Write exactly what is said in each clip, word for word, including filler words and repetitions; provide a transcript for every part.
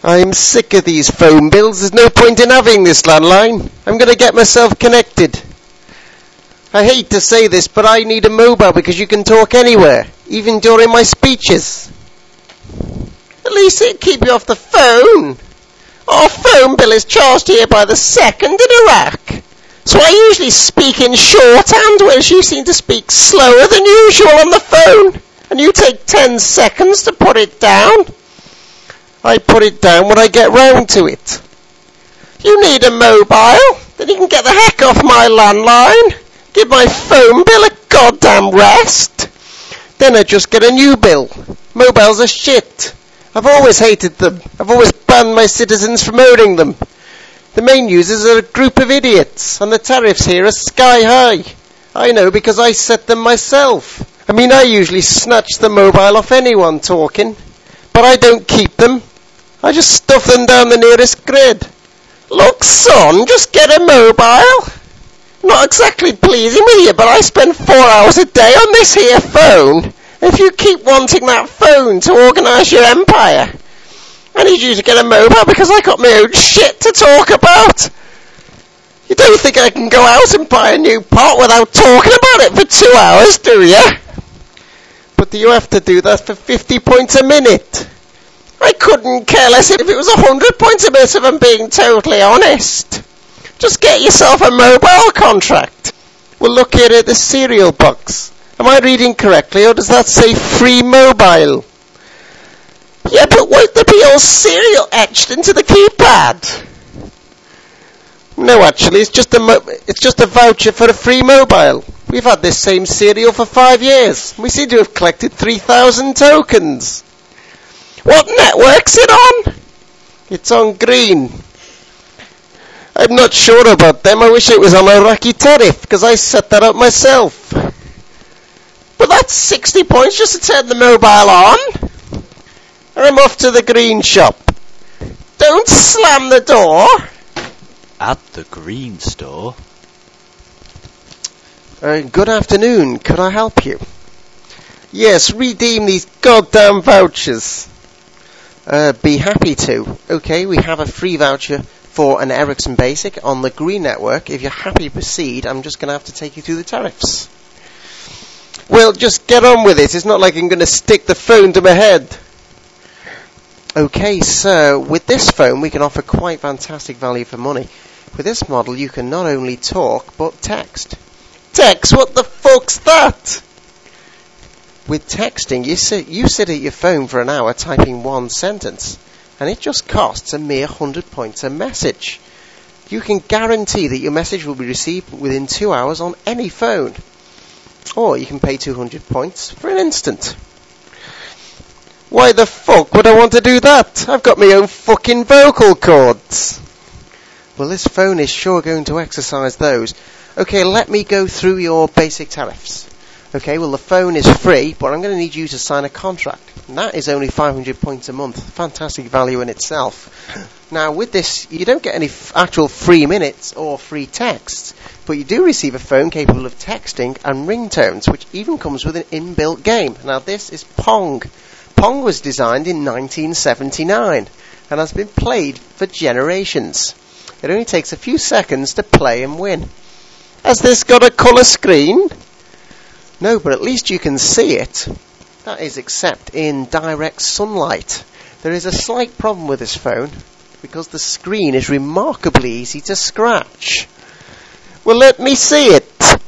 I'm sick of these phone bills. There's no point in having this landline. I'm going to get myself connected. I hate to say this, but I need a mobile because you can talk anywhere, even during my speeches. At least it'll keep you off the phone. Our phone bill is charged here by the second in Iraq. So I usually speak in shorthand, whereas you seem to speak slower than usual on the phone. And you take ten seconds to put it down. I put it down when I get round to it. You need a mobile? Then you can get the heck off my landline. Give my phone bill a goddamn rest. Then I just get a new bill. Mobiles are shit. I've always hated them. I've always banned my citizens from owning them. The main users are a group of idiots, and the tariffs here are sky high. I know because I set them myself. I mean, I usually snatch the mobile off anyone talking, but I don't keep them. I just stuff them down the nearest grid. Look, son, just get a mobile. Not exactly pleasing with you, but I spend four hours a day on this here phone. If you keep wanting that phone to organise your empire, I need you to get a mobile because I got my own shit to talk about. You don't think I can go out and buy a new pot without talking about it for two hours, do you? But do you have to do that for fifty points a minute? I couldn't care less if it was one hundred points a minute if I'm being totally honest. Just get yourself a mobile contract. We'll look here at the serial box. Am I reading correctly, or does that say free mobile? Yeah, but won't there be all serial etched into the keypad? No, actually, it's just a mo- it's just a voucher for a free mobile. We've had this same serial for five years. We seem to have collected three thousand tokens. What network's it on? It's on Green. I'm not sure about them. I wish it was on Iraqi tariff, because I set that up myself. But that's sixty points just to turn the mobile on. And I'm off to the Green shop. Don't slam the door. At the Green store. Uh, good afternoon. Could I help you? Yes, redeem these goddamn vouchers. Uh, be happy to. Okay, we have a free voucher for an Ericsson Basic on the Green network. If you're happy to proceed, I'm just going to have to take you through the tariffs. Well, just get on with it. It's not like I'm going to stick the phone to my head. Okay, so with this phone, we can offer quite fantastic value for money. With this model, you can not only talk, but text. Text? What the fuck's that? With texting, you sit, you sit at your phone for an hour typing one sentence, and it just costs a mere one hundred points a message. You can guarantee that your message will be received within two hours on any phone. Or you can pay two hundred points for an instant. Why the fuck would I want to do that? I've got my own fucking vocal cords. Well, this phone is sure going to exercise those. Okay, let me go through your basic tariffs. Okay, well, the phone is free, but I'm going to need you to sign a contract. And that is only five hundred points a month. Fantastic value in itself. Now, with this, you don't get any f- actual free minutes or free texts, but you do receive a phone capable of texting and ringtones, which even comes with an inbuilt game. Now, this is Pong. Pong was designed in nineteen seventy-nine and has been played for generations. It only takes a few seconds to play and win. Has this got a colour screen? No, but at least you can see it. That is except in direct sunlight. There is a slight problem with this phone because the screen is remarkably easy to scratch. Well, let me see it.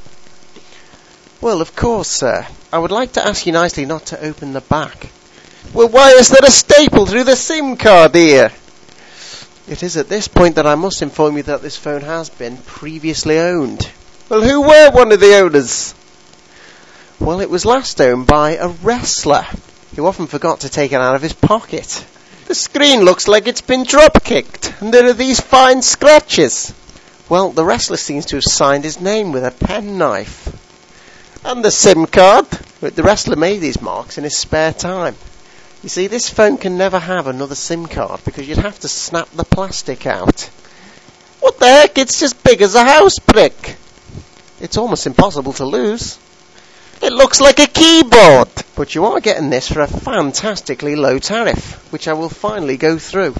Well, of course, sir. I would like to ask you nicely not to open the back. Well, why is there a staple through the SIM card here? It is at this point that I must inform you that this phone has been previously owned. Well, who were one of the owners? Well, it was last owned by a wrestler who often forgot to take it out of his pocket. The screen looks like it's been drop-kicked, and there are these fine scratches. Well, the wrestler seems to have signed his name with a penknife. And the SIM card? The wrestler made these marks in his spare time. You see, this phone can never have another SIM card because you'd have to snap the plastic out. What the heck? It's as big as a house brick. It's almost impossible to lose. It looks like a keyboard. But you are getting this for a fantastically low tariff, which I will finally go through.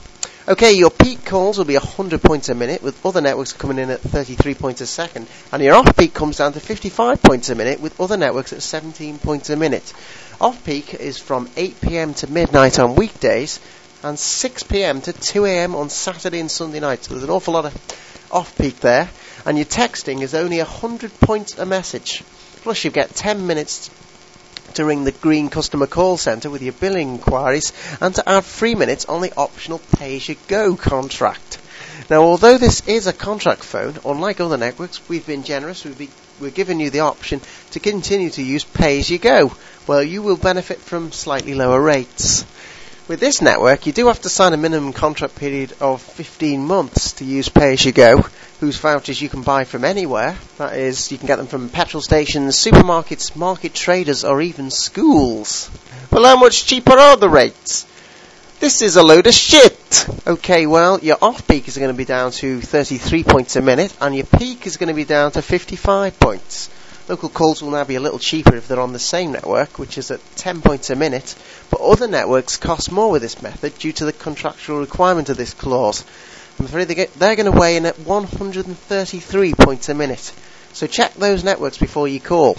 Okay, your peak calls will be one hundred points a minute, with other networks coming in at thirty-three points a second, and your off-peak comes down to fifty-five points a minute, with other networks at seventeen points a minute. Off-peak is from eight p.m. to midnight on weekdays, and six p.m. to two a.m. on Saturday and Sunday nights. So there's an awful lot of off-peak there, and your texting is only one hundred points a message. Plus you get ten minutes to ring the Green Customer Call Centre with your billing inquiries, and to add three minutes on the optional pay-as-you-go contract. Now, although this is a contract phone, unlike other networks, we've been generous. We've be, we're giving you the option to continue to use pay-as-you-go, where you will benefit from slightly lower rates. With this network, you do have to sign a minimum contract period of fifteen months to use pay-as-you-go, whose vouchers you can buy from anywhere. That is, you can get them from petrol stations, supermarkets, market traders, or even schools. Well, how much cheaper are the rates? This is a load of shit. Okay, well, your off-peak is going to be down to thirty-three points a minute, and your peak is going to be down to fifty-five points. Local calls will now be a little cheaper if they're on the same network, which is at ten points a minute, but other networks cost more with this method due to the contractual requirement of this clause. I'm afraid they get, they're going to weigh in at one hundred thirty-three points a minute. So check those networks before you call.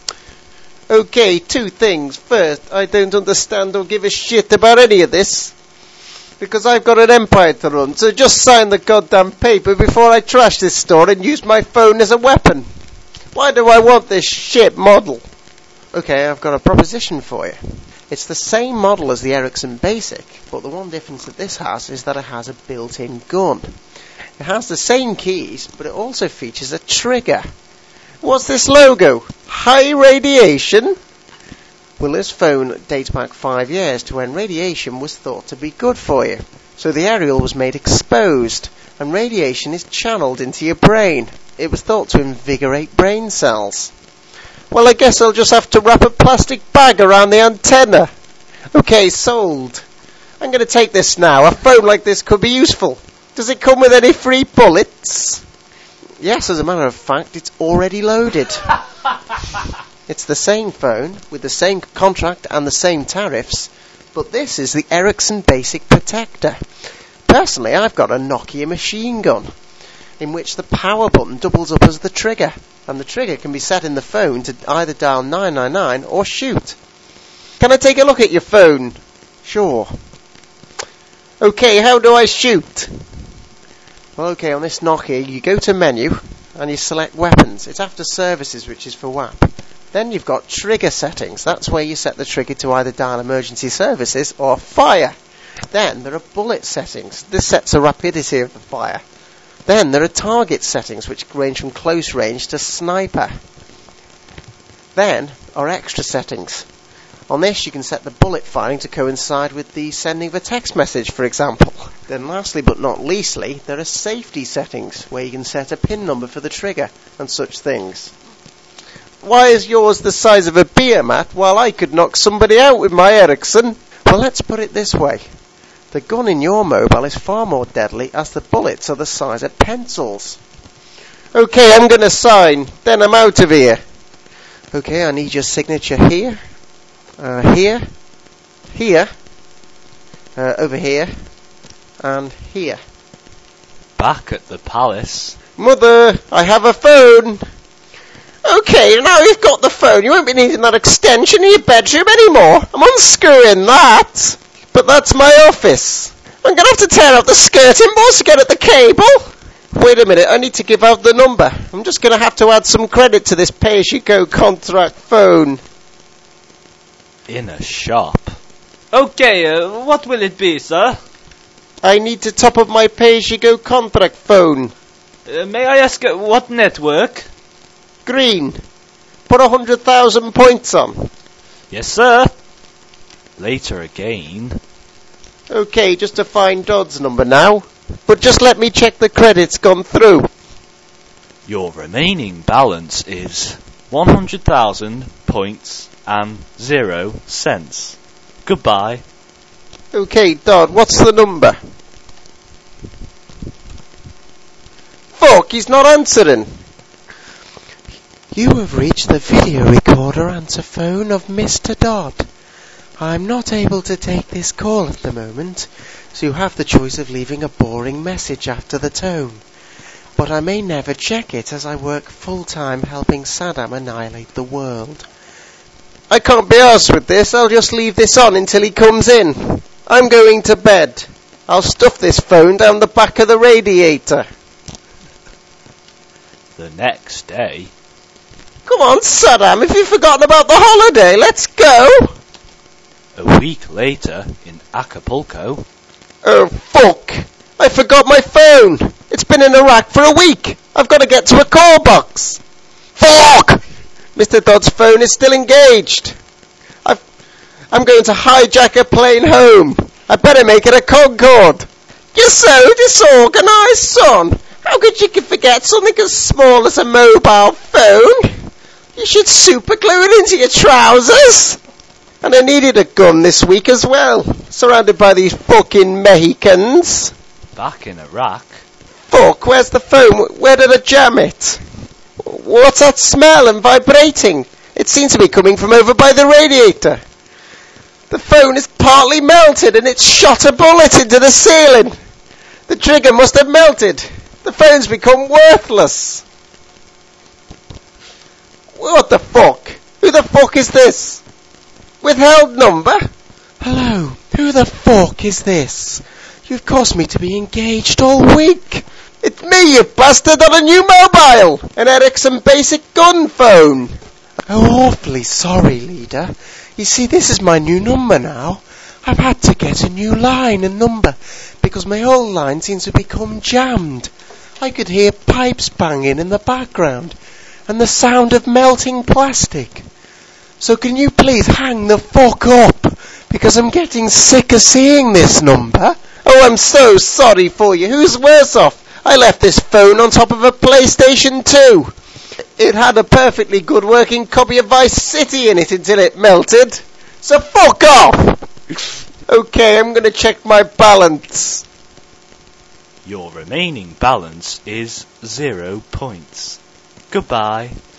Okay, two things. First, I don't understand or give a shit about any of this, because I've got an empire to run, so just sign the goddamn paper before I trash this store and use my phone as a weapon. Why do I want this shit model? Okay, I've got a proposition for you. It's the same model as the Ericsson Basic, but the one difference that this has is that it has a built-in gun. It has the same keys, but it also features a trigger. What's this logo? High radiation? Well, this phone dates back five years to when radiation was thought to be good for you. So the aerial was made exposed, and radiation is channeled into your brain. It was thought to invigorate brain cells. Well, I guess I'll just have to wrap a plastic bag around the antenna. Okay, sold. I'm going to take this now. A phone like this could be useful. Does it come with any free bullets? Yes, as a matter of fact, it's already loaded. It's the same phone, with the same contract and the same tariffs, but this is the Ericsson Basic Protector. Personally, I've got a Nokia machine gun, in which the power button doubles up as the trigger, and the trigger can be set in the phone to either dial nine nine nine or shoot. Can I take a look at your phone? Sure. Okay, how do I shoot? Well, okay, on this Nokia, you go to menu, and you select weapons. It's after services, which is for W A P. Then you've got trigger settings. That's where you set the trigger to either dial emergency services or fire. Then there are bullet settings. This sets the rapidity of the fire. Then there are target settings, which range from close range to sniper. Then are extra settings. On this you can set the bullet firing to coincide with the sending of a text message, for example. Then lastly but not leastly, there are safety settings, where you can set a pin number for the trigger and such things. Why is yours the size of a beer mat while I could knock somebody out with my Ericsson? Well, let's put it this way. The gun in your mobile is far more deadly, as the bullets are the size of pencils. Okay, I'm going to sign. Then I'm out of here. Okay, I need your signature here, uh, here, here, uh, over here, and here. Back at the palace. Mother, I have a phone. Okay, now you've got the phone, you won't be needing that extension in your bedroom anymore. I'm unscrewing that. But that's my office. I'm going to have to tear out the skirting boards to get at the cable. Wait a minute, I need to give out the number. I'm just going to have to add some credit to this pay-as-you-go contract phone. In a shop. Okay, uh, what will it be, sir? I need to top up my pay-as-you-go contract phone. Uh, may I ask uh, what network? Green. Put a hundred thousand points on. Yes, sir. Later again. Okay, just to find Dodd's number now. But just let me check the credit's gone through. Your remaining balance is one hundred thousand points and zero cents. Goodbye. Okay, Dodd, what's the number? Fuck, he's not answering. You have reached the video recorder answer phone of Mister Dodd. I'm not able to take this call at the moment. so you have the choice of leaving a boring message after the tone. But I may never check it as I work full-time helping Saddam annihilate the world. I can't be arsed with this. I'll just leave this on until he comes in. I'm going to bed. I'll stuff this phone down the back of the radiator. The next day. Come on, Saddam, if you've forgotten about the holiday, let's go! A week later, in Acapulco. Oh, fuck! I forgot my phone! It's been in Iraq for a week! I've got to get to a call box! Fuck! Mister Dodd's phone is still engaged. I've, I'm going to hijack a plane home. I better make it a Concorde. You're so disorganised, son. How could you forget something as small as a mobile phone? You should super glue it into your trousers. And I needed a gun this week as well, surrounded by these fucking Mexicans. Back in Iraq. Fuck, where's the phone? Where did I jam it? What's that smell and vibrating? It seems to be coming from over by the radiator. The phone is partly melted and it's shot a bullet into the ceiling. The trigger must have melted. The phone's become worthless. What the fuck? Who the fuck is this? Withheld number? Hello, who the fuck is this? You've caused me to be engaged all week. It's me, you bastard, on a new mobile! An Ericsson basic gun phone! Oh, awfully sorry, leader. You see, this is my new number now. I've had to get a new line and number, because my old line seems to become jammed. I could hear pipes banging in the background, and the sound of melting plastic. So can you please hang the fuck up, because I'm getting sick of seeing this number. Oh, I'm so sorry for you. Who's worse off? I left this phone on top of a PlayStation two. It had a perfectly good working copy of Vice City in it until it melted. So fuck off! Okay, I'm gonna check my balance. Your remaining balance is zero points. Goodbye.